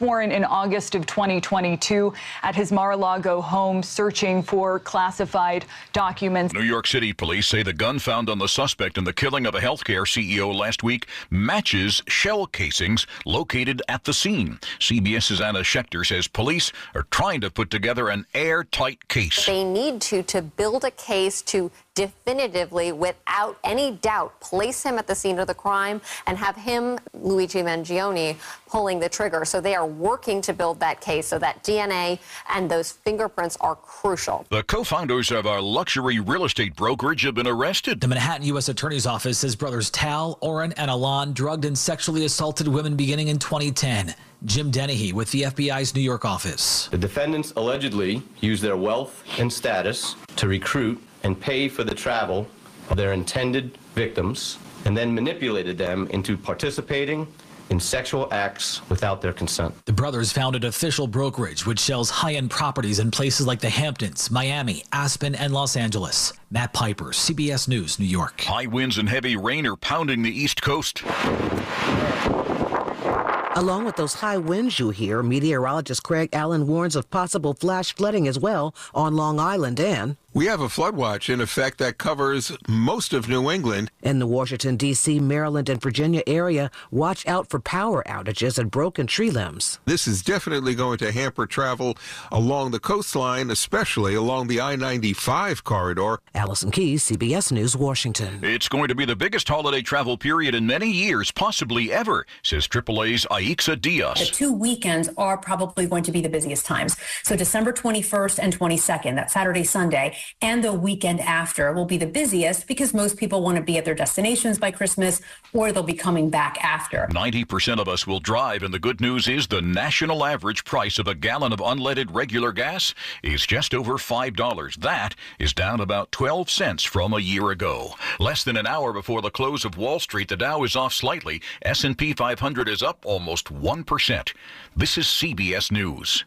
warrant in August of 2022 at his Mar-a-Lago home, searching for classified documents. New York City police say the gun found on the suspect in the killing of a healthcare CEO last week matches shell casings located at the scene. CBS's Anna Schechter says police are trying to put together an airtight case. They need to build a case to definitively, without any doubt, place him at the scene of the crime and have him, Luigi Mangione, pulling the trigger. So they are working to build that case so that DNA and those fingerprints are crucial. The co-founders of a luxury real estate brokerage have been arrested. The Manhattan U.S. Attorney's Office says brothers Tal, Oren, and Alon drugged and sexually assaulted women beginning in 2010. Jim Dennehy with the FBI's New York office. The defendants allegedly used their wealth and status to recruit and pay for the travel of their intended victims, and then manipulated them into participating in sexual acts without their consent. The brothers founded Official Brokerage, which sells high-end properties in places like the Hamptons, Miami, Aspen, and Los Angeles. Matt Piper, CBS News, New York. High winds and heavy rain are pounding the East Coast. Along with those high winds you hear, meteorologist Craig Allen warns of possible flash flooding as well on Long Island and... We have a flood watch in effect that covers most of New England. In the Washington, D.C., Maryland, and Virginia area, watch out for power outages and broken tree limbs. This is definitely going to hamper travel along the coastline, especially along the I-95 corridor. Allison Keyes, CBS News, Washington. It's going to be the biggest holiday travel period in many years, possibly ever, says AAA's Aixa Diaz. The 2 weekends are probably going to be the busiest times. So December 21st and 22nd, that Saturday, Sunday, and the weekend after will be the busiest because most people want to be at their destinations by Christmas or they'll be coming back after. 90% of us will drive, and the good news is the national average price of a gallon of unleaded regular gas is just over $5. That is down about 12 cents from a year ago. Less than an hour before the close of Wall Street, the Dow is off slightly. S&P 500 is up almost 1%. This is CBS News.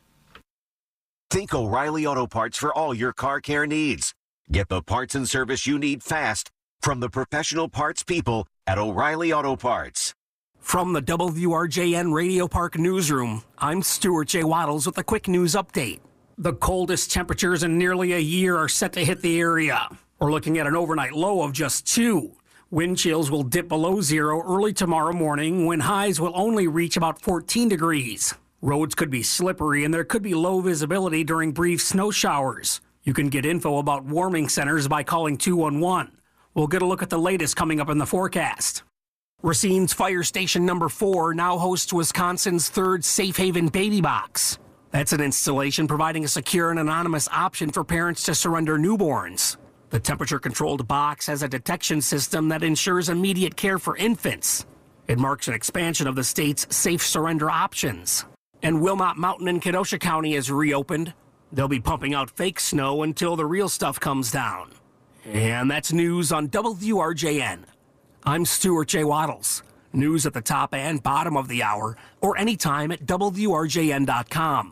Think O'Reilly Auto Parts for all your car care needs. Get the parts and service you need fast from the professional parts people at O'Reilly Auto Parts. From the WRJN Radio Park Newsroom, I'm Stuart J. Waddles with a quick news update. The coldest temperatures in nearly a year are set to hit the area. We're looking at an overnight low of just 2. Wind chills will dip below 0 early tomorrow morning when highs will only reach about 14 degrees. Roads could be slippery and there could be low visibility during brief snow showers. You can get info about warming centers by calling 211. We'll get a look at the latest coming up in the forecast. Racine's Fire Station number 4 now hosts Wisconsin's 3rd Safe Haven Baby Box. That's an installation providing a secure and anonymous option for parents to surrender newborns. The temperature-controlled box has a detection system that ensures immediate care for infants. It marks an expansion of the state's safe surrender options. And Wilmot Mountain in Kenosha County is reopened. They'll be pumping out fake snow until the real stuff comes down. And that's news on WRJN. I'm Stuart J. Waddles. News at the top and bottom of the hour, or anytime at WRJN.com.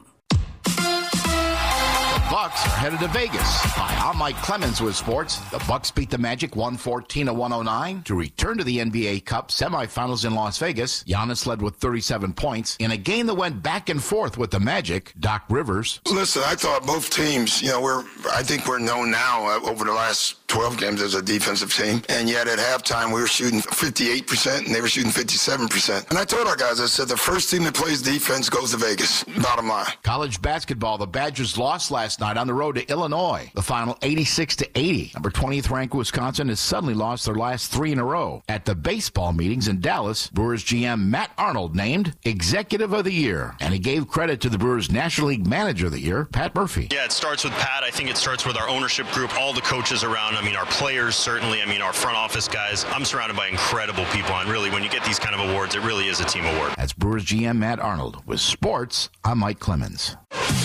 Bucks are headed to Vegas. Hi, I'm Mike Clemens with sports. The Bucks beat the Magic 114-109 to return to the NBA Cup semifinals in Las Vegas. Giannis led with 37 points in a game that went back and forth with the Magic. Doc Rivers. Listen, I thought both teams, I think we're known now over the last 12 games as a defensive team, and yet at halftime we were shooting 58% and they were shooting 57%. And I told our guys, I said the first team that plays defense goes to Vegas. Bottom line. College basketball, the Badgers lost last night on the road to Illinois. The final 86-80. Number 20th ranked Wisconsin has suddenly lost their last 3 in a row. At the baseball meetings in Dallas, Brewers GM Matt Arnold named Executive of the Year, and he gave credit to the Brewers National League Manager of the Year, Pat Murphy. Yeah, it starts with Pat. I think it starts with our ownership group, all the coaches around. Our players, certainly. Our front office guys. I'm surrounded by incredible people, and really, when you get these kind of awards, it really is a team award. That's Brewers GM Matt Arnold. With sports, I'm Mike Clemens.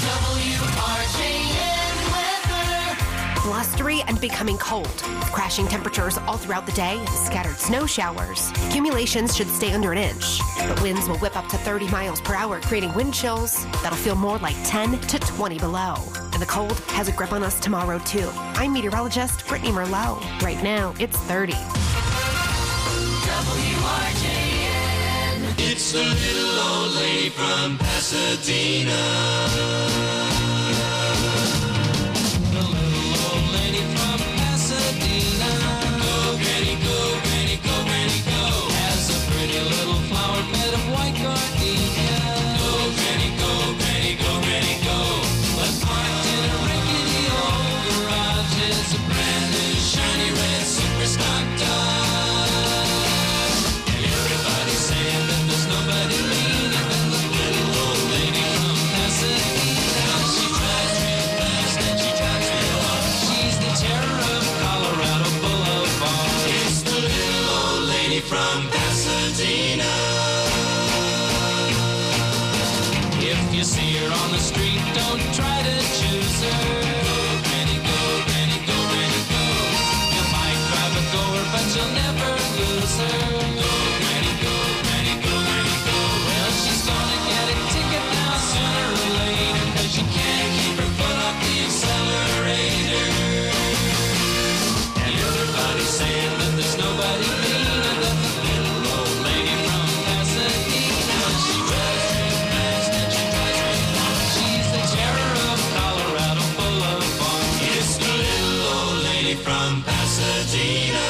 Blustery and becoming cold, with crashing temperatures all throughout the day and scattered snow showers. Accumulations should stay under an inch, but winds will whip up to 30 miles per hour, creating wind chills that'll feel more like 10 to 20 below. And the cold has a grip on us tomorrow, too. I'm meteorologist Brittany Merlot. Right now, it's 30. WRJN. It's It's the little old lady from Pasadena. The little old lady from Pasadena. Go, Granny, go, Granny, go, Granny, go. Has a pretty little flower bed of white gardenia. Go, Granny, go, Granny, go, Granny, go. But parked in a rickety old garage is a brand new shiny red super stock Dodge. And everybody's saying that there's nobody meaner than the little old lady from Pasadena. She drives real fast and she drives real hard. She's the terror of Colorado Boulevard. It's the little old lady from Pasadena. If you see her on the street, don't try to choose her. Go, Granny, go, Granny, go, Granny, go. You might drive a goer, but you'll never lose her. Go, Granny, go, Granny, go, Granny, go. Well, she's gonna get a ticket now sooner or later, 'cause she can't keep her foot off the accelerator. And everybody's saying that there's nobody meaner than the little old lady from Pasadena. She drives real fast and she drives real hard. She's the terror of Colorado Boulevard. It's the little old lady from Pasadena.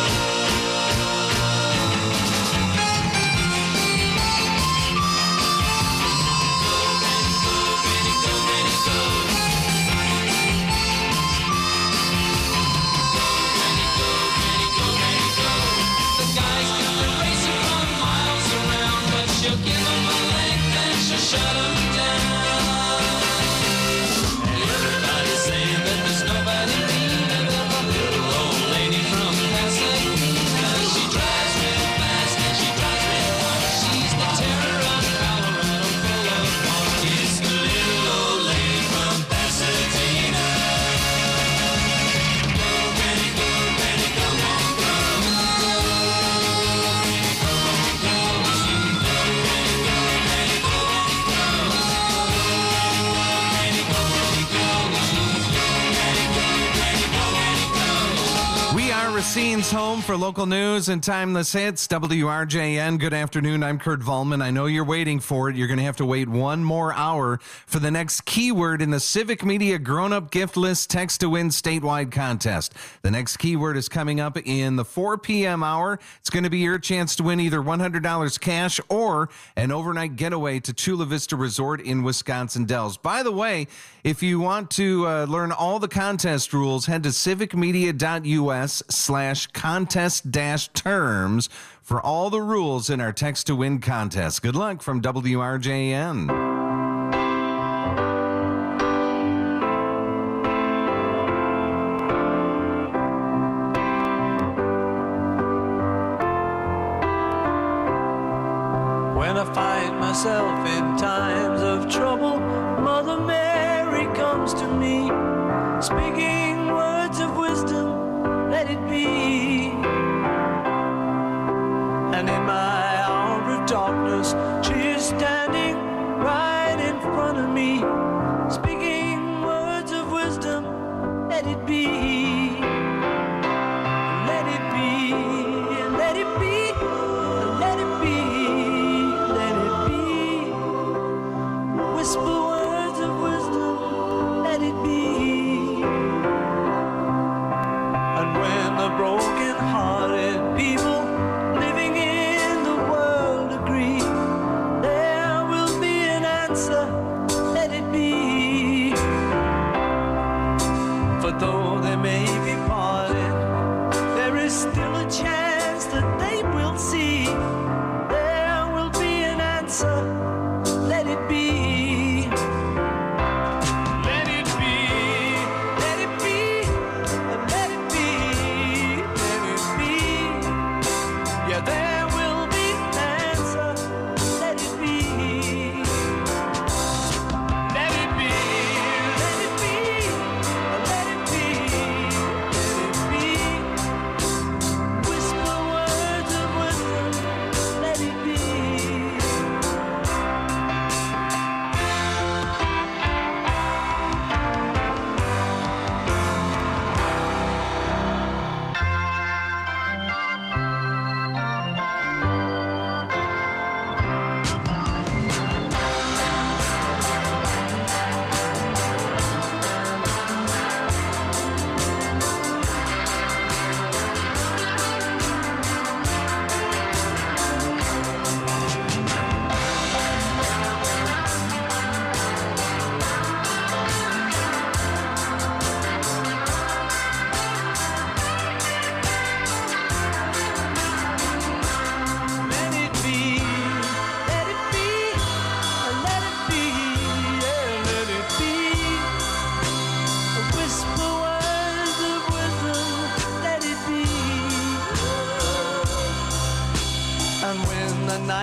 The guys got the racing from miles around, but she'll give them a leg, then she'll shut them down. And everybody's saying that there's nobody meaner than the little old lady from Pasadena. She drives real fast and she drives real hard. She's the terror of Colorado Boulevard. It's the little old lady from Pasadena. Go, Granny, go, Granny, go, Granny, go. We are Racine's home for local news and timeless hits. WRJN. Good afternoon. I'm Kurt Volman. I know you're waiting for it. You're going to have to wait one more hour for the next keyword in the Civic Media Grown-Up Gift List Text to Win statewide contest. The next keyword is coming up in the 4 p.m. hour. It's going to be your chance to win either $100 cash or an overnight getaway to Chula Vista Resort in Wisconsin Dells. By the way, if you want to learn all the contest rules, head to civicmedia.us/contest-terms for all the rules in our Text to Win contest. Good luck from WRJN. When I find myself in times of trouble, Mother Mary comes to me, speaking words of wisdom, let it be. And in my hour of darkness, she is standing right in front of me, speaking words of wisdom, let it be. Let it be, let it be, let it be. Whisper words of wisdom, let it be. And when the broken heart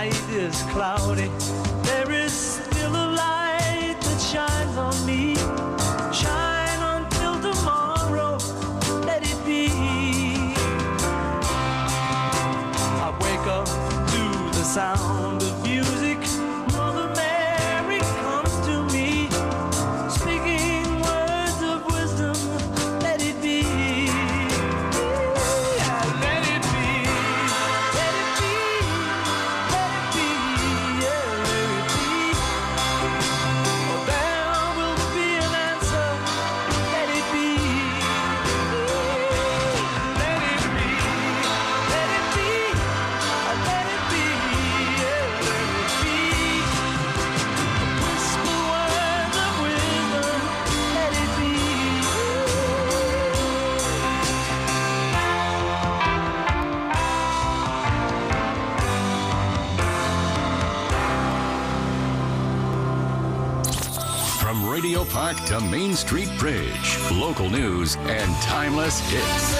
night is cloudy, there is still a light that shines on me. Shine until tomorrow, let it be. I wake up to the sound of music. Mother Mary comes to me, speaking words of wisdom, let it be. Yeah, let it be. Let it be. Let it be. Yeah, let it be. Oh, there will be an answer. Let it be. Let it be. Let it be. Let it be. Yeah, let it be. Whisper words of wisdom. Let it be. From Radio Park to Main Street Bridge, local news and timeless hits.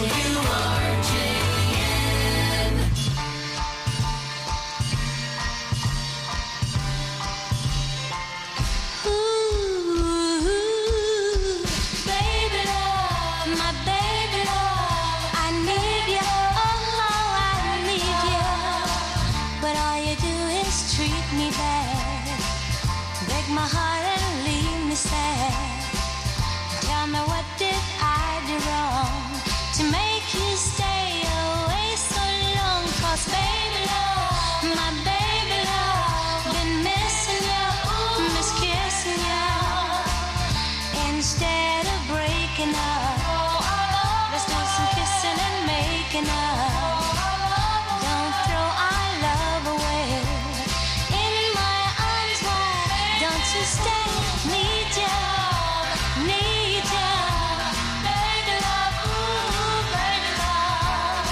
Baby love, my baby love, I need you, oh how I need you. But all you do is treat me bad, break my heart and leave me sad. Tell me what did I do wrong to make you stay away so long? 'Cause baby love, my baby love, been missing you, miss kissing you. Instead of breaking up, let's do some kissing and making up. Don't throw our love away. In my arms wide, don't you stay? Need you, need you. Baby love, ooh, baby love.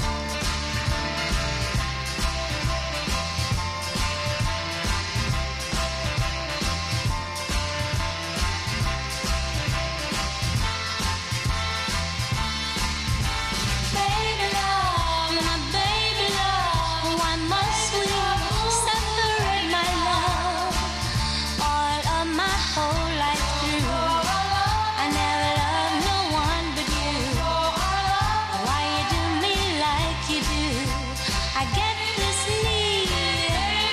Baby love, my baby love, why must we separate, my love? All of my whole life through, I never loved no one but you. Why you do me like you do? I get this need,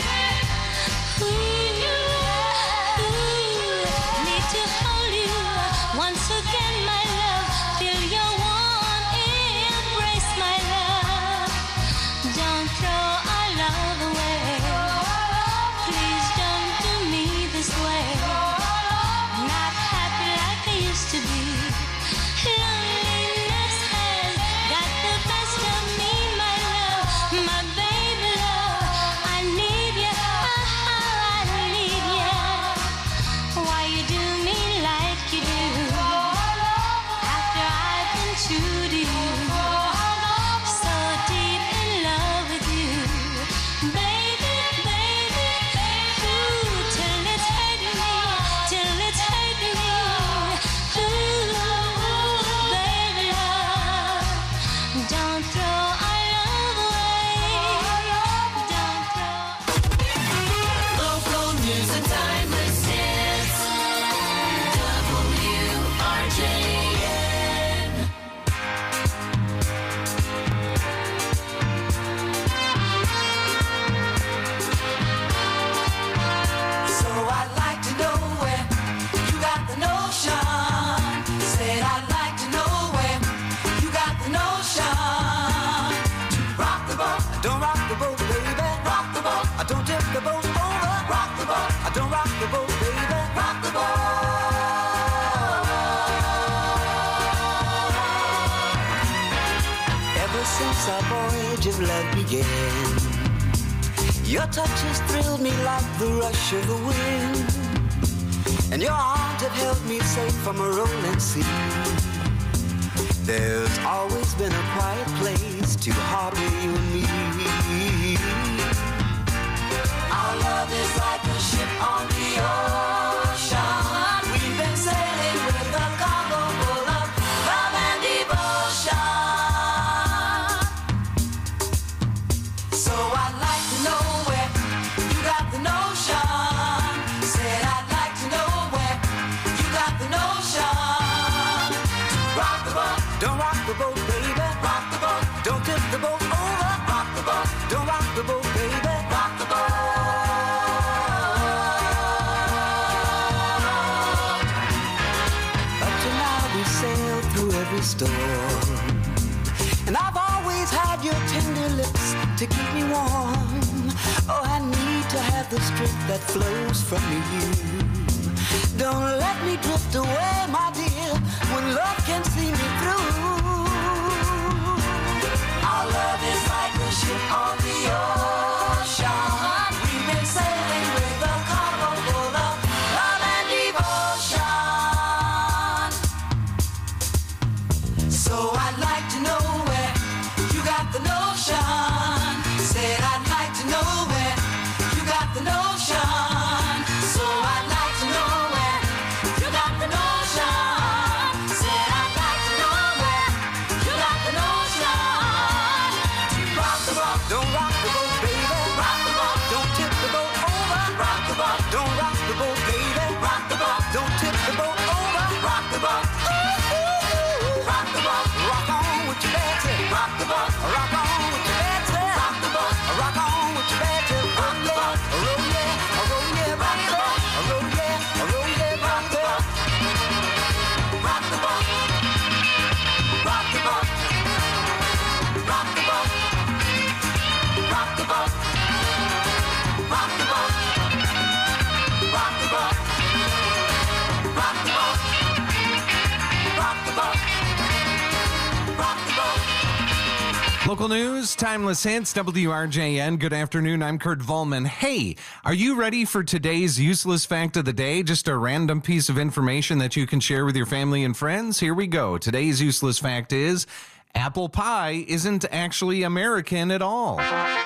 need to hold you once again, my love. Feel your warm embrace, my love. Don't throw our love away. Please don't do me this way. Not happy like I used to be. Loneliness has got the best of me, my love. My baby love, I need you, I need you. Why you do me like you do? After I've been true to you, so deep in love with you, baby, baby, ooh, till it's hurt me, till it's hurt me, ooh, baby love, don't throw our love away, don't throw. Local news and timeless hits. WRJN. So I'd like to know where you got the notion. Said I'd like to know where you got the notion. Rock the boat, don't rock the boat, baby. Rock the boat, I don't tip the boat over. Rock the boat, I don't rock the boat, baby. Rock the boat. Ever since our voyage of love began, your touch has thrilled me like the rush of the wind, and your arms have held me safe from a rolling sea. There's always been a quiet place to harbor you and me. Our love is like a ship on the ocean. We've been sailing with a cargo full of love and devotion. So I'd like to know where every storm. And I've always had your tender lips to keep me warm. Oh, I need to have the strength that flows from you. Don't let me drift away, my dear, when love can see me through. Our love is like a ship on the ocean. We've been sailing with a cargo full of love and devotion. So I'd like to know where you got the notion. Said I'd like to know where you got the notion. So I'd like to know where you got the notion. Said I'd like to know where you got the notion. Rock the boat, don't rock the boat, baby. Rock the boat, don't tip the boat over. Rock the boat, don't rock the boat, baby. Rock the boat, don't tip the boat over. Rock the boat, ooh, ooh, ooh. Rock the boat, rock on with your bad tip. Rock the boat, rock on with your bad tip. Rock the boat, rock on with your bad tip. Rock the boat, roll yeah, roll yeah, rock the boat, roll yeah, roll yeah, rock the boat. Rock the boat, rock the boat, rock the boat, rock the boat, rock the boat, rock the boat, rock the boat, rock the boat, rock the boat. Local news, timeless hits, WRJN. Good afternoon. I'm Kurt Volman. Hey, are you ready for today's useless fact of the day? Just a random piece of information that you can share with your family and friends? Here we go. Today's useless fact is apple pie isn't actually American at all.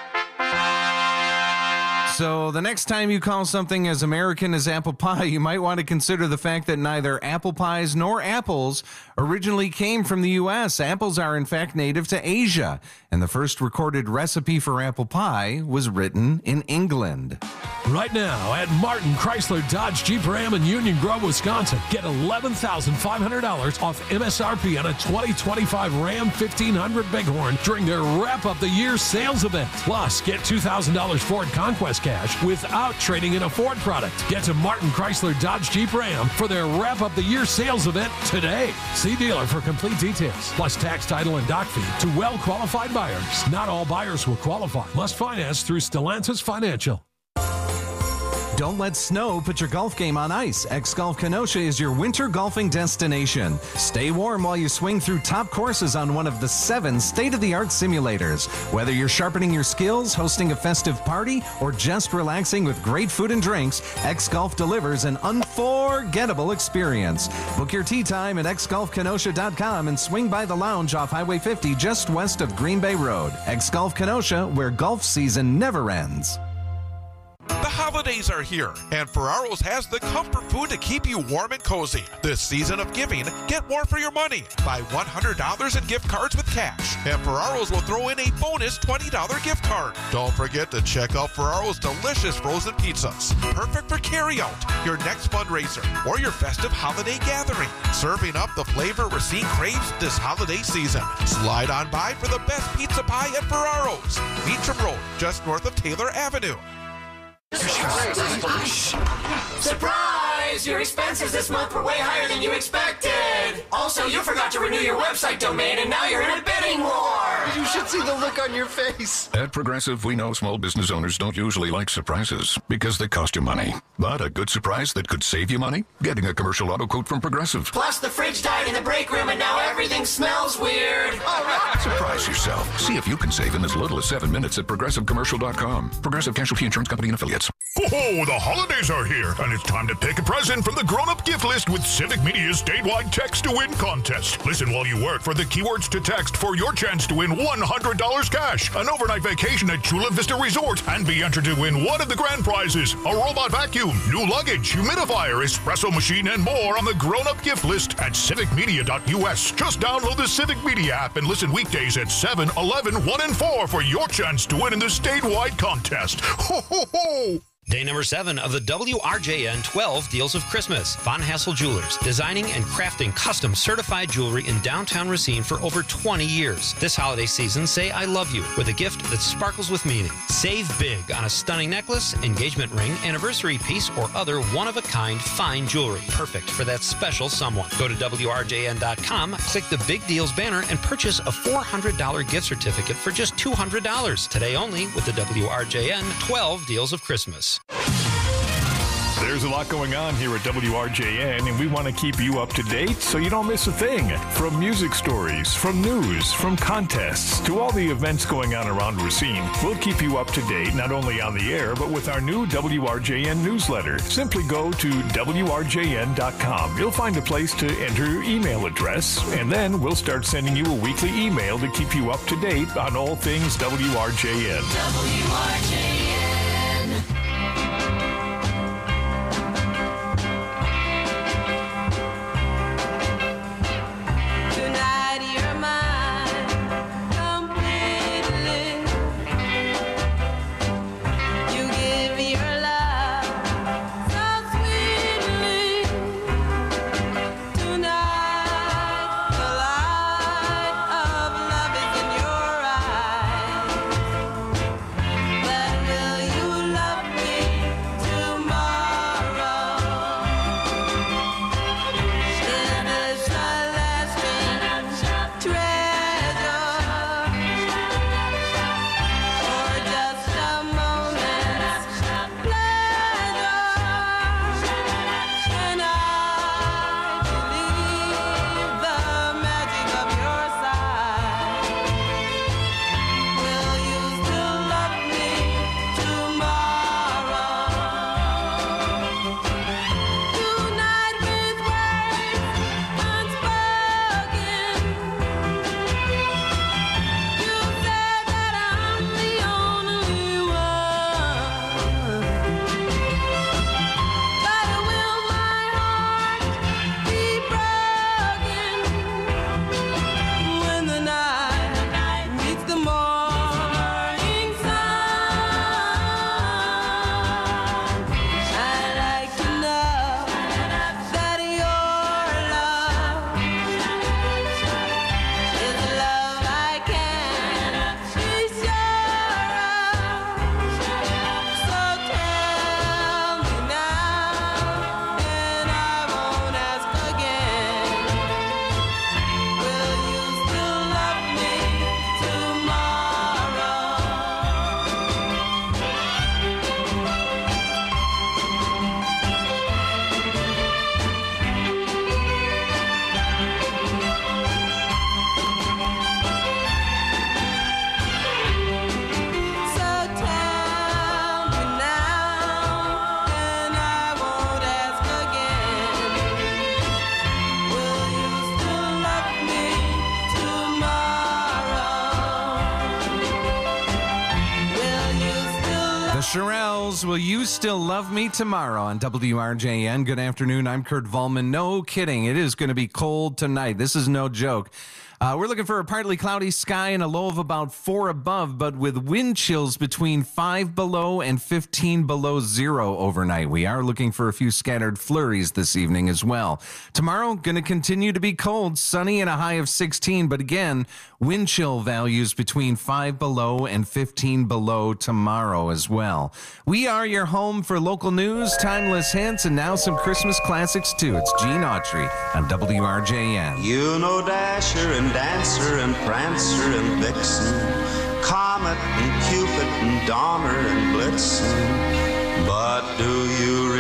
So the next time you call something as American as apple pie, you might want to consider the fact that neither apple pies nor apples originally came from the U.S. Apples are, in fact, native to Asia, and the first recorded recipe for apple pie was written in England. Right now at Martin Chrysler Dodge Jeep Ram in Union Grove, Wisconsin, get $11,500 off MSRP on a 2025 Ram 1500 Bighorn during their Wrap Up the Year sales event. Plus, get $2,000 Ford Conquest cash without trading in a Ford product. Get to Martin Chrysler Dodge Jeep Ram for their Wrap Up the Year sales event today. See dealer for complete details, plus tax, title, and dock fee to well-qualified buyers. Not all buyers will qualify. Must finance through Stellantis Financial. Don't let snow put your golf game on ice. X-Golf Kenosha is your winter golfing destination. Stay warm while you swing through top courses on one of the 7 state-of-the-art simulators. Whether you're sharpening your skills, hosting a festive party, or just relaxing with great food and drinks, X-Golf delivers an unforgettable experience. Book your tee time at xgolfkenosha.com and swing by the lounge off Highway 50 just west of Green Bay Road. X-Golf Kenosha, where golf season never ends. The holidays are here, and Ferraro's has the comfort food to keep you warm and cozy. This season of giving, get more for your money. Buy $100 in gift cards with cash, and Ferraro's will throw in a bonus $20 gift card. Don't forget to check out Ferraro's delicious frozen pizzas. Perfect for carryout, your next fundraiser, or your festive holiday gathering. Serving up the flavor Racine craves this holiday season. Slide on by for the best pizza pie at Ferraro's. Beecham Road, just north of Taylor Avenue. Surprise! Your expenses this month were way higher than you expected! Also, you forgot to renew your website domain and now you're in a bidding war! You should see the look on your face! At Progressive, we know small business owners don't usually like surprises because they cost you money. But a good surprise that could save you money? Getting a commercial auto quote from Progressive. Plus, the fridge died in the break room and now everything smells weird! Surprise yourself. See if you can save in as little as 7 minutes at ProgressiveCommercial.com. Progressive Casualty Insurance Company and Affiliates. Oh, the holidays are here, and it's time to pick a present from the grown-up gift list with Civic Media's statewide Text to Win contest. Listen while you work for the keywords to text for your chance to win $100 cash, an overnight vacation at Chula Vista Resort, and be entered to win one of the grand prizes, a robot vacuum, new luggage, humidifier, espresso machine, and more on the grown-up gift list at civicmedia.us. Just download the Civic Media app and listen weekdays at 7, 11, 1, and 4 for your chance to win in the statewide contest. Ho, ho, ho! Day number 7 of the WRJN 12 Deals of Christmas. Von Hassel Jewelers, designing and crafting custom certified jewelry in downtown Racine for over 20 years. This holiday season, say I love you with a gift that sparkles with meaning. Save big on a stunning necklace, engagement ring, anniversary piece, or other one-of-a-kind fine jewelry. Perfect for that special someone. Go to WRJN.com, click the Big Deals banner, and purchase a $400 gift certificate for just $200. Today only with the WRJN 12 Deals of Christmas. There's a lot going on here at WRJN, and we want to keep you up to date so you don't miss a thing. From music stories, from news, from contests, to all the events going on around Racine, we'll keep you up to date not only on the air, but with our new WRJN newsletter. Simply go to WRJN.com. You'll find a place to enter your email address, and then we'll start sending you a weekly email to keep you up to date on all things WRJN. WRJN. Shirelles, Will You Still Love Me Tomorrow on WRJN. Good afternoon. I'm Kurt Volman. No kidding. It is going to be cold tonight. This is no joke. We're looking for a partly cloudy sky and a low of about 4 above, but with wind chills between 5 below and 15 below zero overnight. We are looking for a few scattered flurries this evening as well. Tomorrow, going to continue to be cold, sunny and a high of 16, but again, wind chill values between 5 below and 15 below tomorrow as well. We are your home for local news, timeless hits, and now some Christmas classics too. It's Gene Autry on WRJN. You know Dasher and Dancer and Prancer and Vixen, Comet and Cupid and Donner and Blitzen. But do you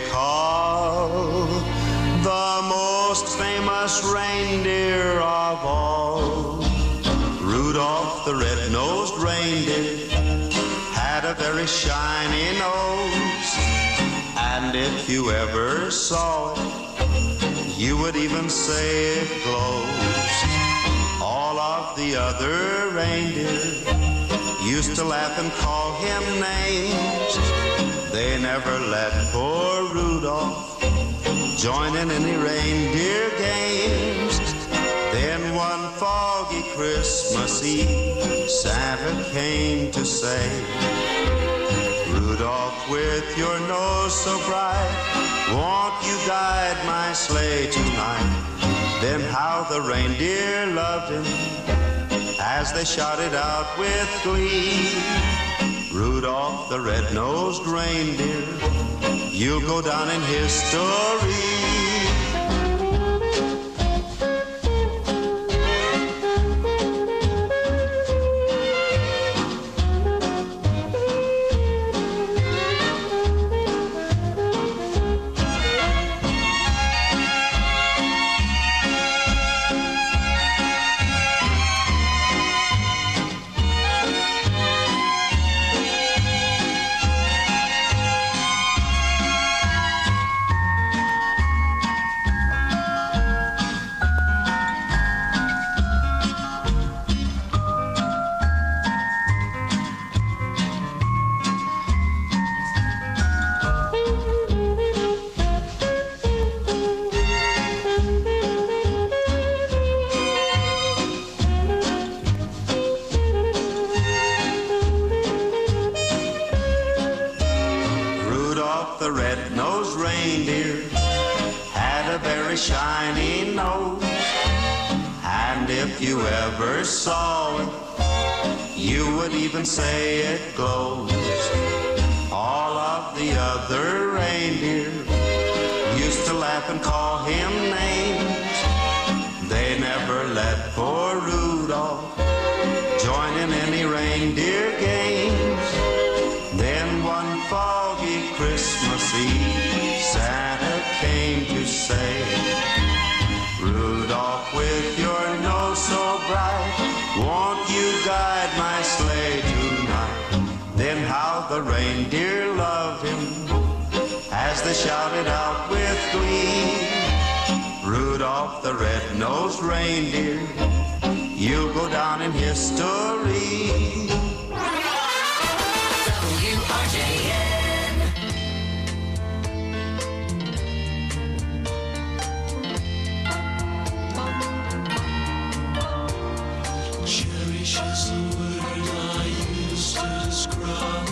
recall the most famous reindeer of all? Rudolph the red-nosed reindeer had a very shiny nose, and if you ever saw it, you would even say it glows. All of the other reindeer used to laugh and call him names. They never let poor Rudolph join in any reindeer games. Then one foggy Christmas Eve, Santa came to say, Rudolph with your nose so bright. Won't you guide my sleigh tonight? Then how the reindeer loved him as they shouted out with glee. Rudolph the red-nosed reindeer, you'll go down in history. The red-nosed reindeer had a very shiny nose, and if you ever saw it, you would even say it glows. All of the other reindeer used to laugh and call him names. They never let poor Rudolph join in any reindeer games. Then one foggy Christmas Eve, Santa came to say, Rudolph, with your nose so bright, won't you guide my sleigh tonight? Then how the reindeer loved him as they shouted out with glee. Rudolph the red-nosed reindeer, you'll go down in history. Cherish is the word I use to describe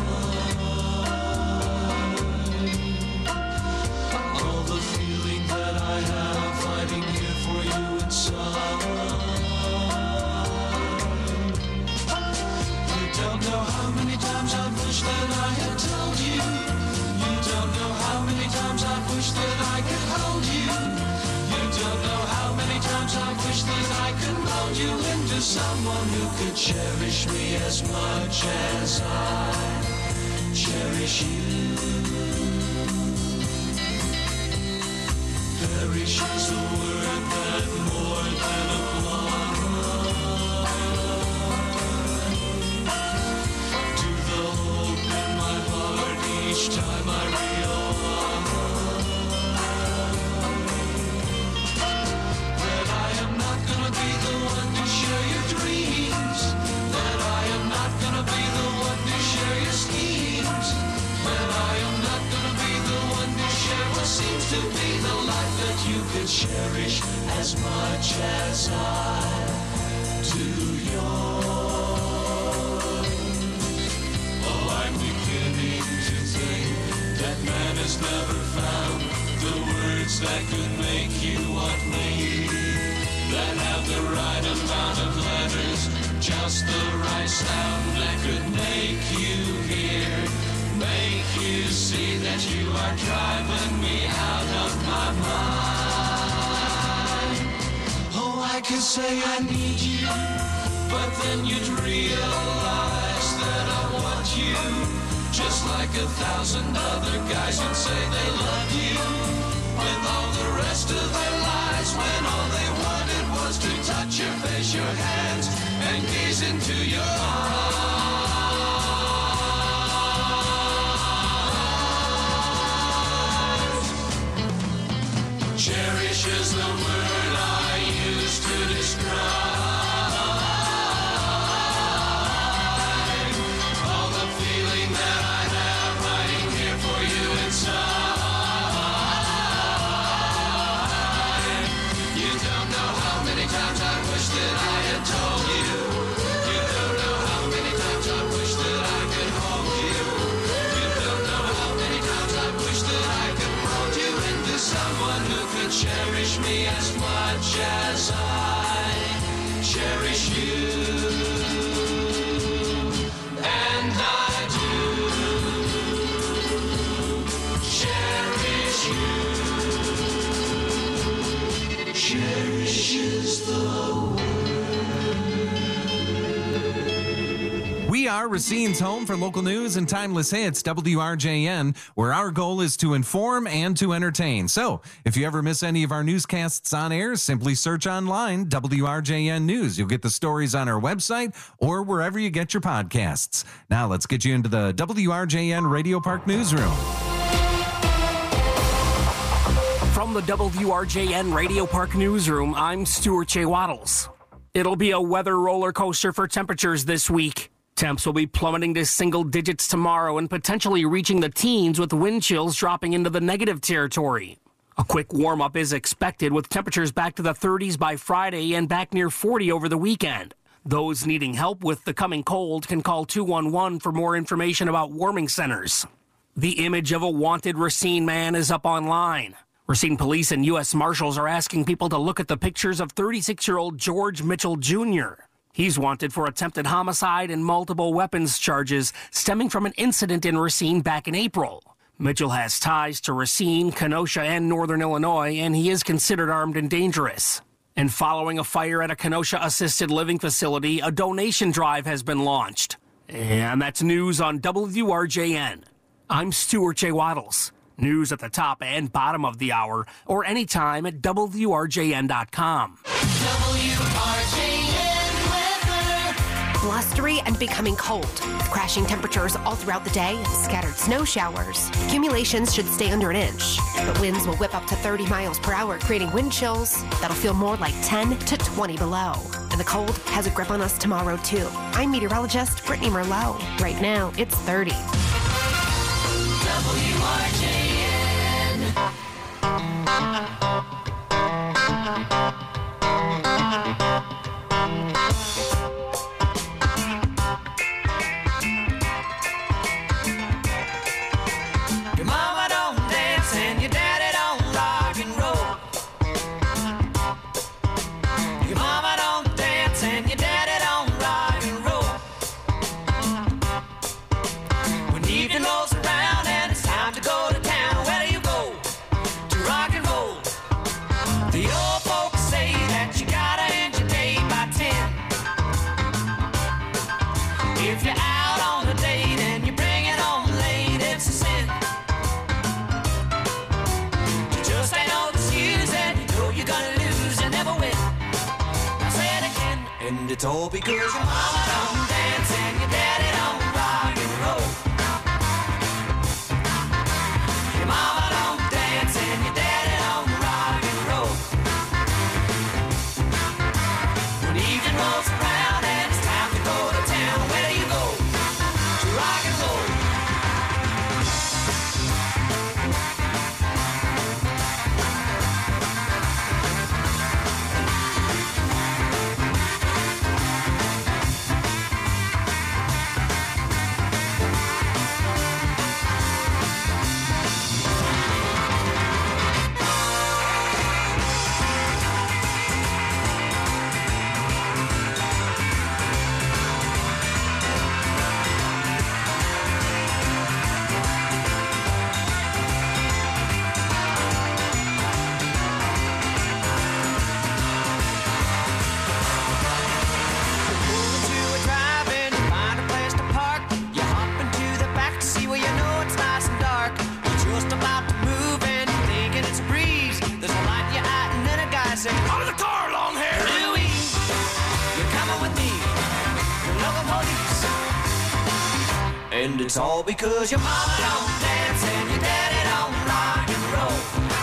all the feeling that I have fighting here for you inside. You don't know how many times I wish that I had told you. You don't know how many times I wish that I could hold you. You don't know how many times I wish that I could mold you into someone who could cherish me as much as I cherish you. Perish is a word that more than applies to the hope in my heart each time I realize that I am not gonna be the one to share your dreams, that I am not gonna be the one to share your schemes, that I am not gonna be the one to share what seems to be the life that you could cherish as much as I do yours. Oh, I'm beginning to think that man has never found the words that could make you want me, that have the right amount of letters, just the right sound that could make you hear, make you see that you are driving me out of my mind. Oh, I could say I need you, but then you'd realize that I want you, just like 1,000 other guys would say they love you, with all the rest of their lives, when all they wanted was to touch your face, your hands, and gaze into your eyes. Cherish is the word I use to describe all the feeling that I have hiding here for you inside. You don't know how many times I wish that I had told you. You don't know how many times I wish that I could hold you. You don't know how someone who could cherish me as much as I cherish you. And I do cherish you. Cherish is the word. We are Racine's home for local news and timeless hits, WRJN, where our goal is to inform and to entertain. So, if you ever miss any of our newscasts on air, simply search online, WRJN News. You'll get the stories on our website or wherever you get your podcasts. Now, let's get you into the WRJN Radio Park newsroom. From the WRJN Radio Park newsroom, I'm Stuart J. Waddles. It'll be a weather roller coaster for temperatures this week. Temps will be plummeting to single digits tomorrow and potentially reaching the teens, with wind chills dropping into the negative territory. A quick warm-up is expected, with temperatures back to the 30s by Friday and back near 40 over the weekend. Those needing help with the coming cold can call 211 for more information about warming centers. The image of a wanted Racine man is up online. Racine police and U.S. Marshals are asking people to look at the pictures of 36-year-old George Mitchell Jr. He's wanted for attempted homicide and multiple weapons charges stemming from an incident in Racine back in April. Mitchell has ties to Racine, Kenosha, and Northern Illinois, and he is considered armed and dangerous. And following a fire at a Kenosha assisted living facility, a donation drive has been launched. And that's news on WRJN. I'm Stuart J. Waddles. News at the top and bottom of the hour, or anytime at WRJN.com. WRJN weather. Blustery and becoming cold, with crashing temperatures all throughout the day and scattered snow showers. Accumulations should stay under an inch, but winds will whip up to 30 miles per hour, creating wind chills that'll feel more like 10 to 20 below. And the cold has a grip on us tomorrow, too. I'm meteorologist Brittany Merlot. Right now, it's 30. WRJN. Your mama don't dance and your daddy don't rock and roll. Your mama don't dance and your daddy don't rock and roll. When evening rolls around and it's time to go to town, where do you go? To rock and roll. The old folks say that you gotta end your day by 10. If you're out on a date and you bring it home late, it's a sin. You just ain't no excuse and you know you're gonna lose and never win. I'll say it again, and it's all because your mama don't dance and your daddy don't rock and roll. Your mama don't dance and your daddy don't rock and roll. When evening rolls around and it's time to go to town, where do you go? To rock and roll. And it's all because your mama don't dance and your daddy don't rock and roll.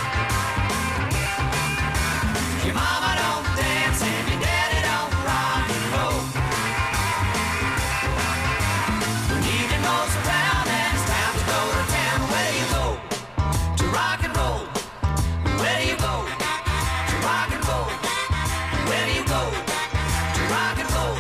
Your mama don't dance and your daddy don't rock and roll. When evening rolls around and it's time to go to town, where do you go? To rock and roll. Where do you go? To rock and roll. Where do you go? To rock and roll.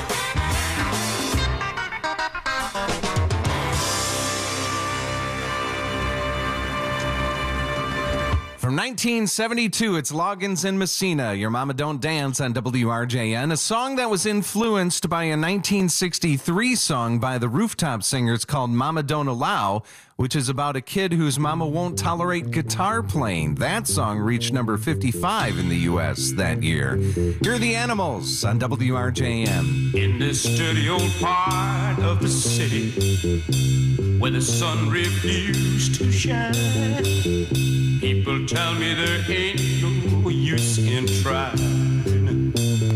1972, it's Loggins and Messina, Your Mama Don't Dance on WRJN, a song that was influenced by a 1963 song by the Rooftop Singers called Mama Don't Allow, which is about a kid whose mama won't tolerate guitar playing. That song reached number 55 in the U.S. that year. Here are the Animals on WRJN. In this dirty old part of the city where the sun refused to shine, people tell me there ain't no use in trying.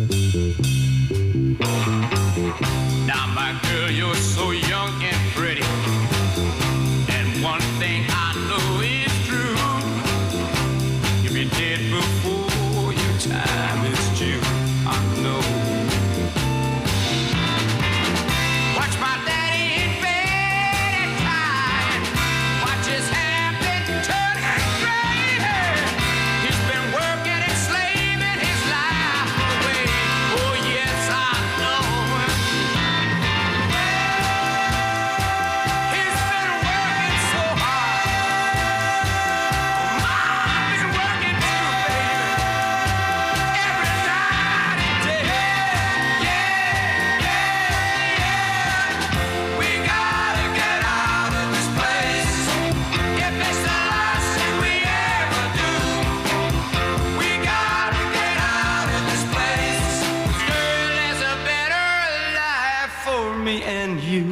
Now, my girl, you're so young and pretty, and one thing I know is true: you'll be dead before your time is due. I know. Watch my daddy in bed at time. Watch his hair been turning gray. He's been working and slaving his life away. Oh yes, I know. He's been working so hard. I've been working too, baby. Every night and day. We gotta get out of this place. If it's the last thing we ever do, we gotta get out of this place. Girl, there's a better life for me and you.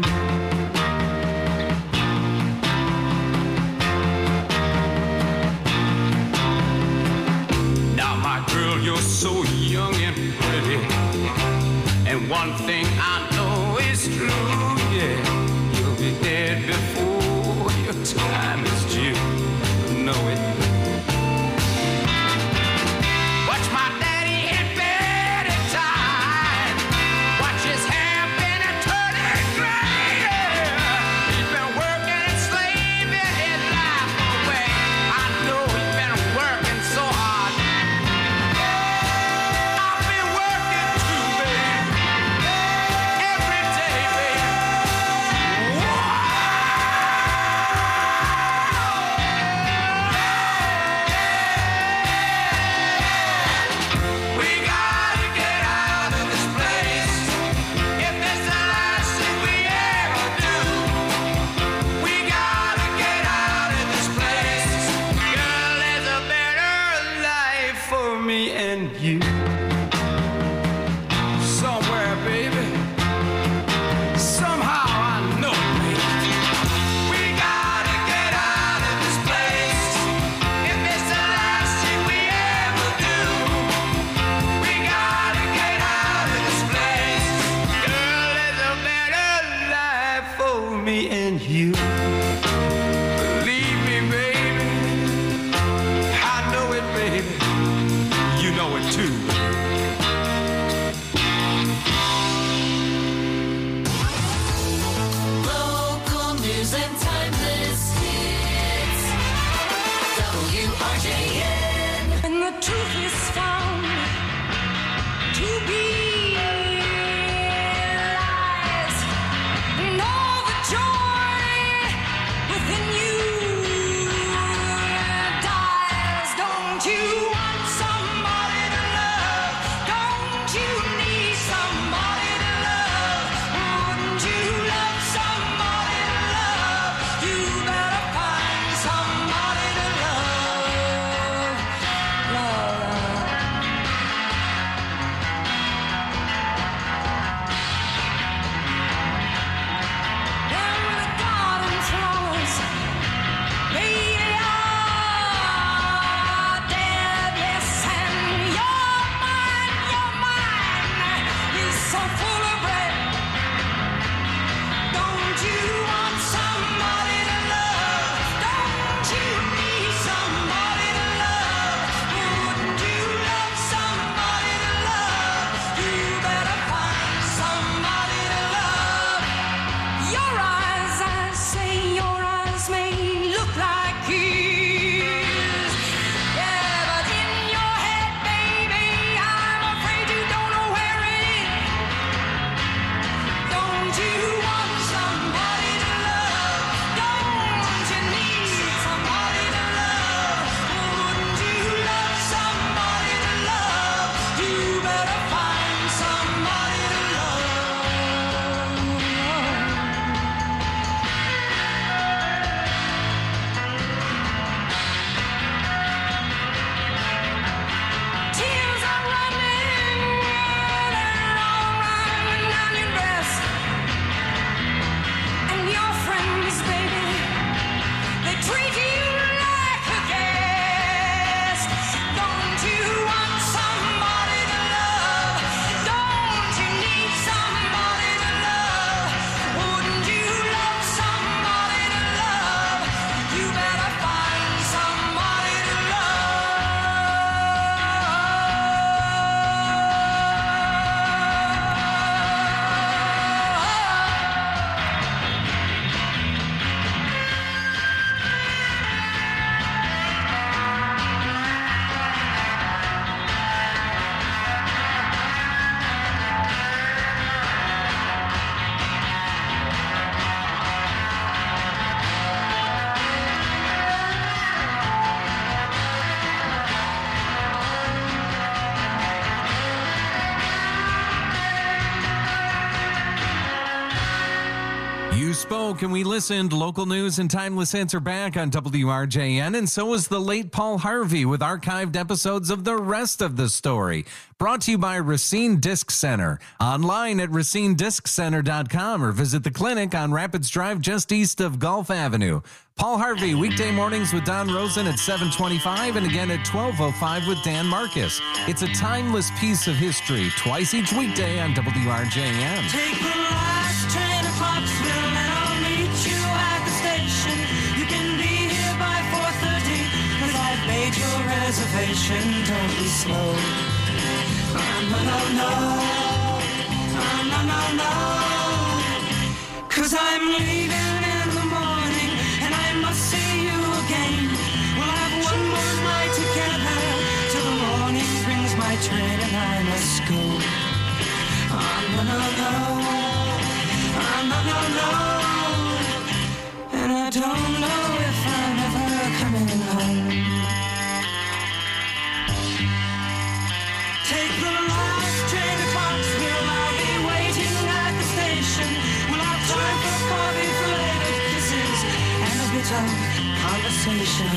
Now, my girl, you're so young and pretty, and one thing I know is true, yeah, you'll be dead before your time is due. Know it. Watch my daddy in bed at time. Watch his hair been a turning gray. He's been working and slaving his life away. I know he's been working so hard. I've been working too, baby. Every day, baby. We gotta get out of this place. If it's the last thing we ever do, we gotta get out of this place. Girl, there's a better life for me and you. Somewhere, baby. Somehow I know it, baby. We gotta get out of this place. If it's the last thing we ever do, we gotta get out of this place. Girl, there's a better life for me and you. Believe me, baby. I know it, baby. You know it too. Local news and timeless hits. WRJN. And the truth is found to be lies. And all the joy within you dies. Don't you want somebody to love? Don't you need somebody to love? Wouldn't you love somebody to love? You better find somebody to love. Love. You spoke and we listened. Local news and timeless hits are back on WRJN, and so is the late Paul Harvey with archived episodes of the rest of the story. Brought to you by Racine Disc Center. Online at racinedisccenter.com or visit the clinic on Rapids Drive just east of Gulf Avenue. Paul Harvey, weekday mornings with Don Rosen at 7:25 and again at 12:05 with Dan Marcus. It's a timeless piece of history, twice each weekday on WRJN. Take the last train to Clarksville and I'll meet you at the station. You can be here by 4:30 'cause I've made your reservation. Don't be slow. No. 'Cause I'm leaving in the morning and I must see you again. We'll have one more night together till the morning brings my train and I must go. No. And I don't know if I'm ever coming home. Take the last train to Clarksville. I'll be waiting at the station. We'll have time for coffee, flavoured kisses, and a bit of conversation.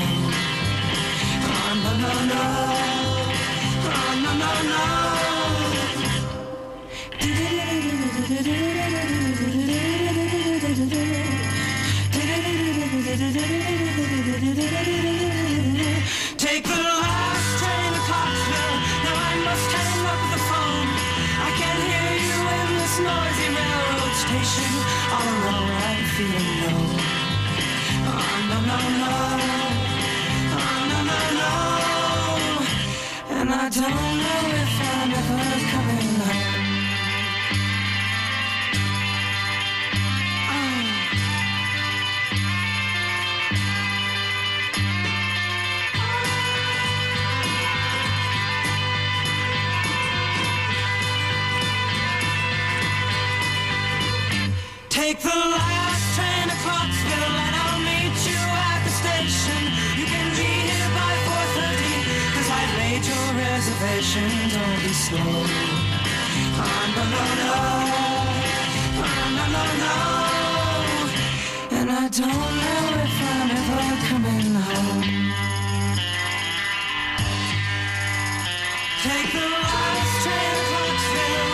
Take the last train to Clarksville. Now I must hang up the phone. I can hear you in this noisy railroad station. All alone I'm feeling low. No. And I don't know if I'm ever coming home. Take the last train to Clarksville and I'll meet you at the station. You can be here by 4:30 'cause I've made your reservation. Don't be slow. No. And I don't know if I'm ever coming home. Take the last train to Clarksville.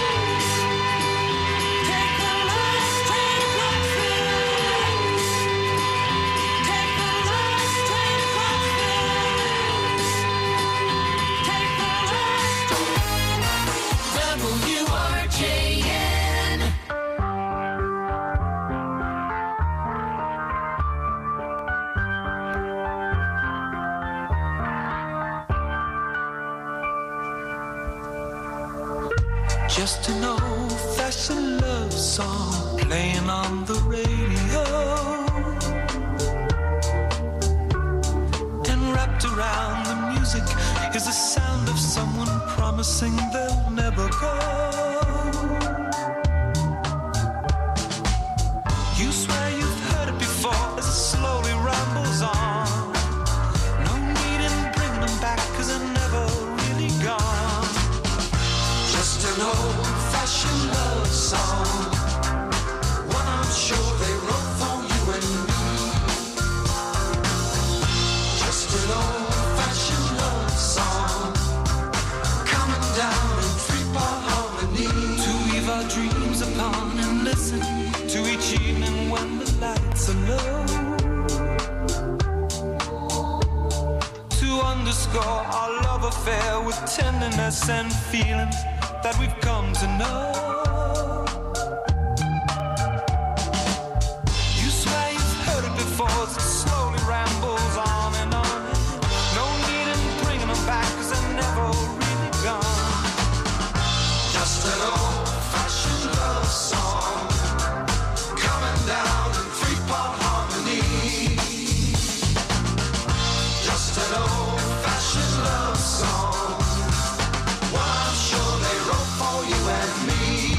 Just an old-fashioned love song playing on the radio, and wrapped around the music is the sound of someone promising they'll never go. You swear you've heard it before as it slowly rambles on. No need in bringing them back 'cause they're never really gone. Just an old-fashioned love song, one I'm sure they wrote for you and me. Just an old-fashioned love song, coming down in three-part harmony. To weave our dreams upon and listen to each evening when the lights are low. To underscore our love affair with tenderness and feelings that we've come to know. You swear you've heard it before as it slowly rambles on and on. No need in bringing them back 'cause they're never really gone. Just an old-fashioned love song, coming down in three-part harmony. Just an old-fashioned love song, one I'm sure they wrote for you and me.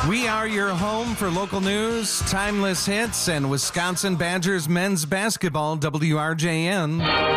We are your home for local news, timeless hits, and Wisconsin Badgers men's basketball, WRJN.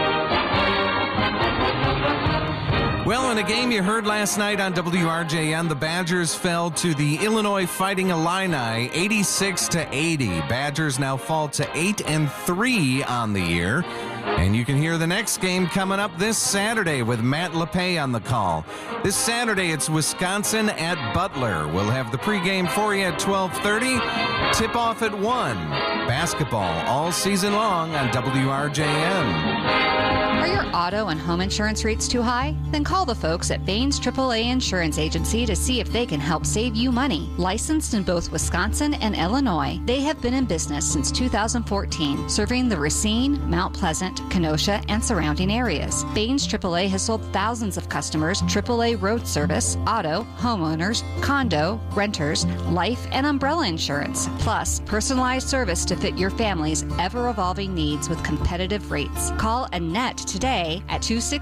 Well, in a game you heard last night on WRJN, the Badgers fell to the Illinois Fighting Illini 86-80. Badgers now fall to 8-3 on the year. And you can hear the next game coming up this Saturday with Matt LePay on the call. This Saturday, it's Wisconsin at Butler. We'll have the pregame for you at 12:30. Tip-off at 1. Basketball all season long on WRJN. Are your auto and home insurance rates too high? Then call the folks at Baines AAA Insurance Agency to see if they can help save you money. Licensed in both Wisconsin and Illinois, they have been in business since 2014, serving the Racine, Mount Pleasant, Kenosha, and surrounding areas. Baines AAA has sold thousands of customers AAA road service, auto, homeowners, condo, renters, life, and umbrella insurance, plus personalized service to fit your family's ever-evolving needs with competitive rates. Call Annette today at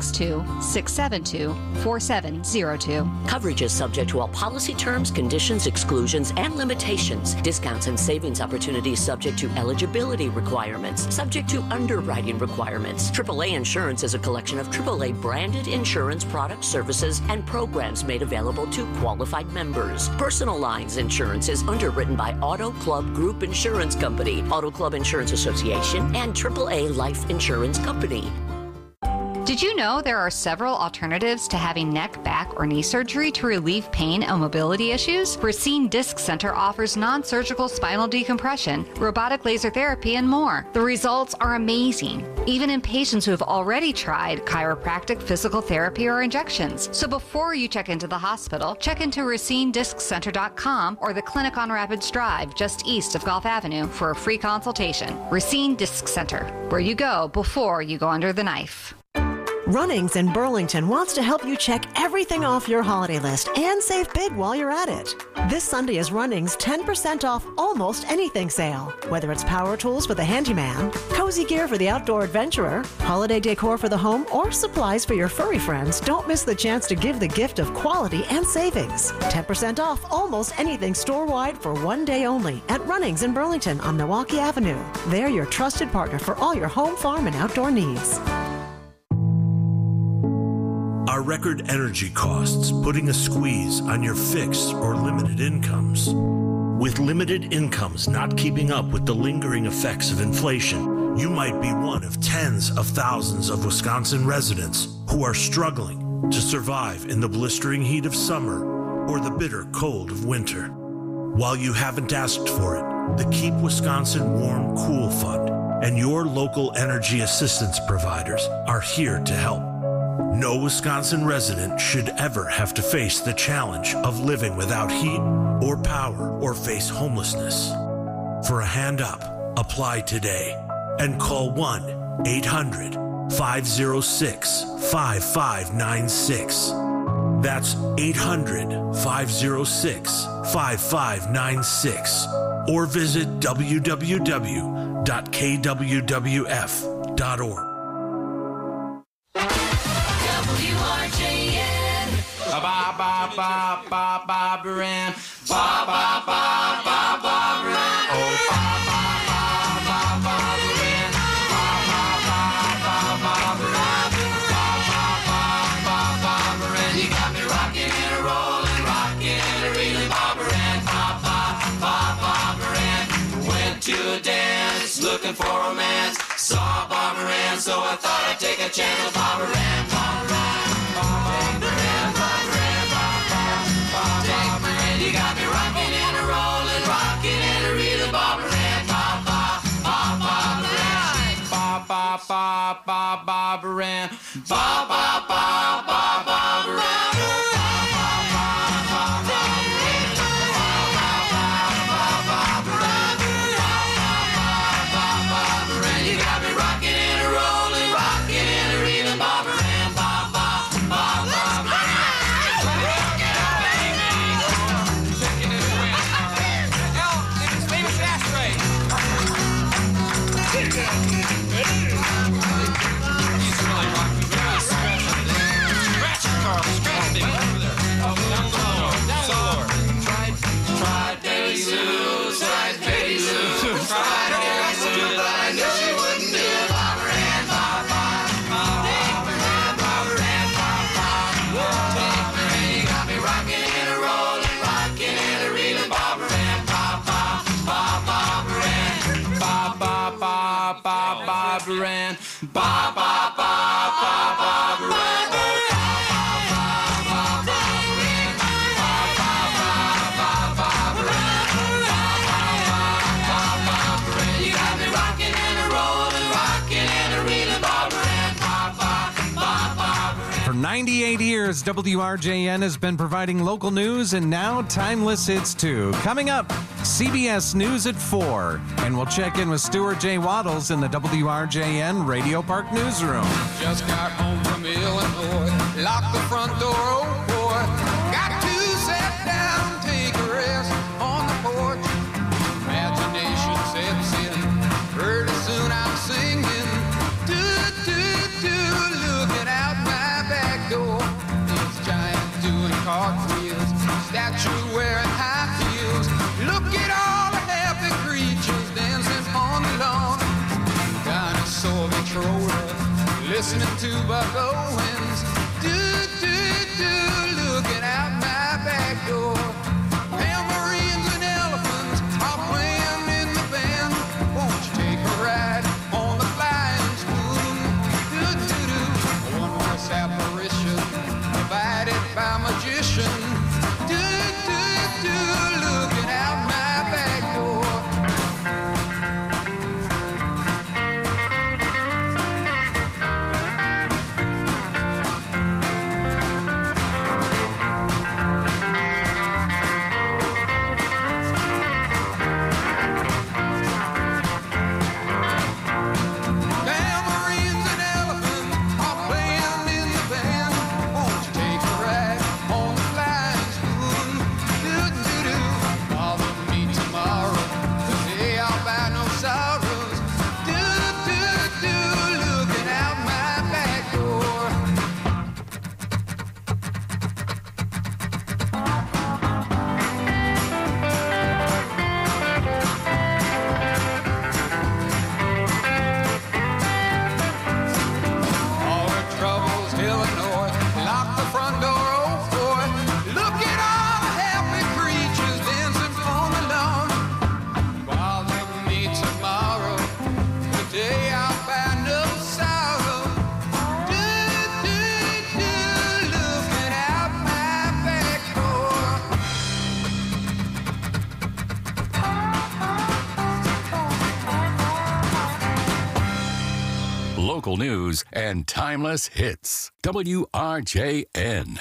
262-672-4702. Coverage is subject to all policy terms, conditions, exclusions, and limitations. Discounts and savings opportunities subject to eligibility requirements, subject to underwriting requirements. AAA Insurance is a collection of AAA branded insurance products, services, and programs made available to qualified members. Personal Lines Insurance is underwritten by Auto Club Group Insurance Company, Auto Club Insurance Association, and AAA Life Insurance Company. Did you know there are several alternatives to having neck, back, or knee surgery to relieve pain and mobility issues? Racine Disc Center offers non-surgical spinal decompression, robotic laser therapy, and more. The results are amazing, even in patients who have already tried chiropractic, physical therapy, or injections. So before you check into the hospital, check into RacineDiscCenter.com or the clinic on Rapids Drive, just east of Gulf Avenue, for a free consultation. Racine Disc Center, where you go before you go under the knife. Runnings in Burlington wants to help you check everything off your holiday list and save big while you're at it. This Sunday is Runnings 10% off almost anything sale. Whether it's power tools for the handyman, cozy gear for the outdoor adventurer, holiday decor for the home, or supplies for your furry friends, don't miss the chance to give the gift of quality and savings. 10% off almost anything store-wide for one day only at Runnings in Burlington on Milwaukee Avenue. They're your trusted partner for all your home, farm, and outdoor needs. Are record energy costs putting a squeeze on your fixed or limited incomes? With limited incomes not keeping up with the lingering effects of inflation, you might be one of tens of thousands of Wisconsin residents who are struggling to survive in the blistering heat of summer or the bitter cold of winter. While you haven't asked for it, the Keep Wisconsin Warm Cool Fund and your local energy assistance providers are here to help. No Wisconsin resident should ever have to face the challenge of living without heat or power or face homelessness. For a hand up, apply today and call 1-800-506-5596. That's 800-506-5596. Or visit www.kwwf.org. WRJN. Ba-ba-ba-ba-ba-ba-ran. Ba-ba-ba-ba-ba-ran. Oh, ba-ba-ba-ba-ba-ran. Ba-ba-ba-ba-ba-ran. Ba-ba-ba-ba-ba-ran. You got me rocking and rolling, rocking and reeling, ba-ba-ran. Ba-ba-ba-ba-ran. Went to a dance, looking for romance. Saw Barbara Ann, so I thought I'd take a chance with Barbara Ann. You got me rocking and a rolling, rocking and a reeling, Barbara Ann. Barbara Ann. Barbara Ann. Barbara Ann. You got me rocking and a rolling, rocking and a reeling, Barbara Ann. 98 years, WRJN has been providing local news and now timeless hits too. Coming up, CBS News at 4. And we'll check in with Stuart J. Waddles in the WRJN Radio Park Newsroom. Just got home from Illinois, locked the front door, oh boy. Got to sit down, take a rest on the porch. Imagination sets in, pretty soon I'm singing. Looking out my back door. It's giant doing cartwheels, statue wearing high heels. Look at all the happy creatures dancing on the lawn. Dinosaur controller, listening to Buck Owens. Looking out my back door. Tambourines and elephants are playing in the band. Won't you take a ride on the flying spoon? One voice apparition provided by magician. Looking out my back door. Local news and timeless hits. WRJN.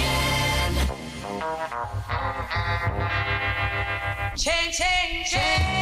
Change, change, change.